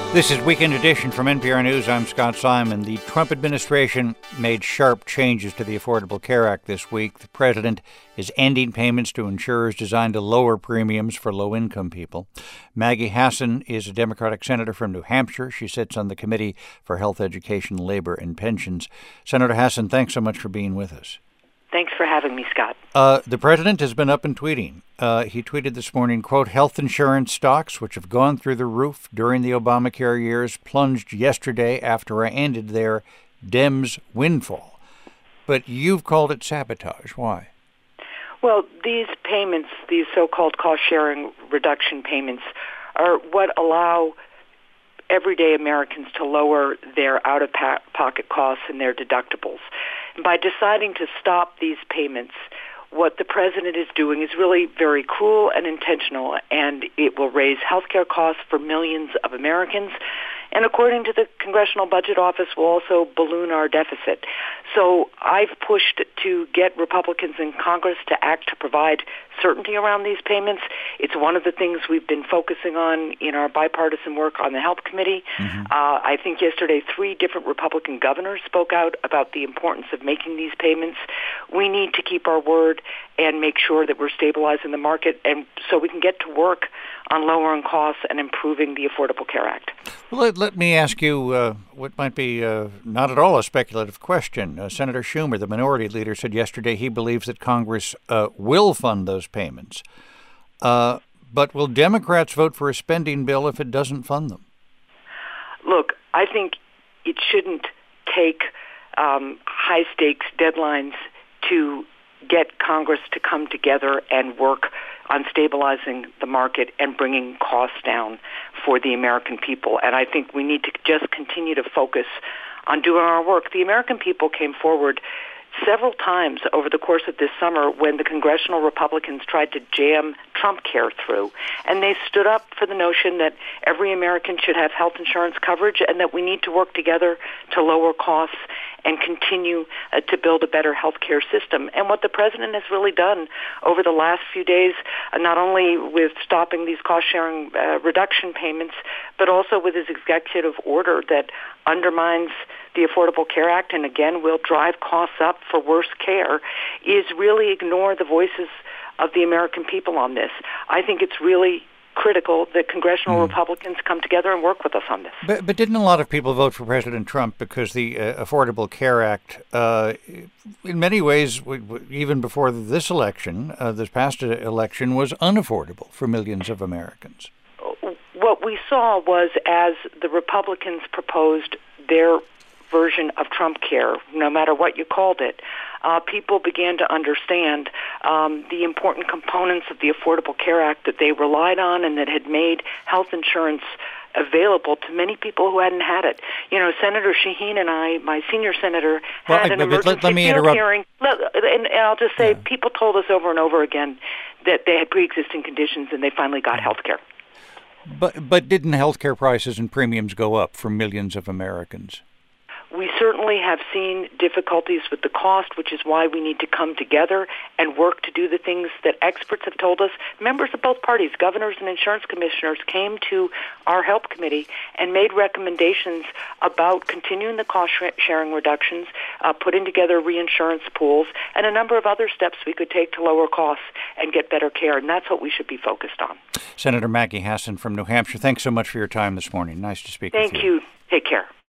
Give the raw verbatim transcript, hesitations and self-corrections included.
This is Weekend Edition from N P R News. I'm Scott Simon. The Trump administration made sharp changes to the Affordable Care Act this week. The president is ending payments to insurers designed to lower premiums for low-income people. Maggie Hassan is a Democratic senator from New Hampshire. She sits on the Committee for Health, Education, Labor, and Pensions. Senator Hassan, thanks so much for being with us. Thanks for having me, Scott. Uh, the president has been up and tweeting. Uh, he tweeted this morning, quote, health insurance stocks, which have gone through the roof during the Obamacare years, plunged yesterday after I ended their Dems windfall. But you've called it sabotage. Why? Well, these payments, these so-called cost-sharing reduction payments, are what allow everyday Americans to lower their out-of-pocket costs and their deductibles. And by deciding to stop these payments, what the president is doing is really very cruel and intentional, and it will raise health care costs for millions of Americans. And according to the Congressional Budget Office, will also balloon our deficit. So I've pushed to get Republicans in Congress to act to provide certainty around these payments. It's one of the things we've been focusing on in our bipartisan work on the Health Committee. Mm-hmm. Uh, I think yesterday three different Republican governors spoke out about the importance of making these payments. We need to keep our word and make sure that we're stabilizing the market, and so we can get to work on lowering costs and improving the Affordable Care Act. Well, let, let me ask you uh, what might be uh, not at all a speculative question. Uh, Senator Schumer, the minority leader, said yesterday he believes that Congress uh, will fund those payments. Uh, but will Democrats vote for a spending bill if it doesn't fund them? Look, I think it shouldn't take um, high-stakes deadlines to get Congress to come together and work on stabilizing the market and bringing costs down for the American people. And I think we need to just continue to focus on doing our work. The American people came forward several times over the course of this summer when the congressional Republicans tried to jam Trump Care through. And they stood up for the notion that every American should have health insurance coverage and that we need to work together to lower costs and continue uh, to build a better health care system. And what the president has really done over the last few days, uh, not only with stopping these cost-sharing uh, reduction payments, but also with his executive order that undermines the Affordable Care Act and, again, will drive costs up for worse care, is really ignore the voices of the American people on this. I think it's really critical that congressional mm. Republicans come together and work with us on this. But, but didn't a lot of people vote for President Trump because the uh, Affordable Care Act, uh, in many ways, w- w- even before this election, uh, this past election, was unaffordable for millions of Americans? What we saw was as the Republicans proposed their version of Trump Care, no matter what you called it, uh, people began to understand um, the important components of the Affordable Care Act that they relied on and that had made health insurance available to many people who hadn't had it. You know, Senator Shaheen and I, my senior senator, had well, an emergency let, let me field interrupt. hearing. And, and I'll just say, yeah. people told us over and over again that they had pre-existing conditions and they finally got health care. But, but didn't health care prices and premiums go up for millions of Americans? We certainly have seen difficulties with the cost, which is why we need to come together and work to do the things that experts have told us. Members of both parties, governors and insurance commissioners, came to our Health Committee and made recommendations about continuing the cost-sharing reductions, uh, putting together reinsurance pools, and a number of other steps we could take to lower costs and get better care, and that's what we should be focused on. Senator Maggie Hassan from New Hampshire, thanks so much for your time this morning. Nice to speak with you. Thank you. Take care.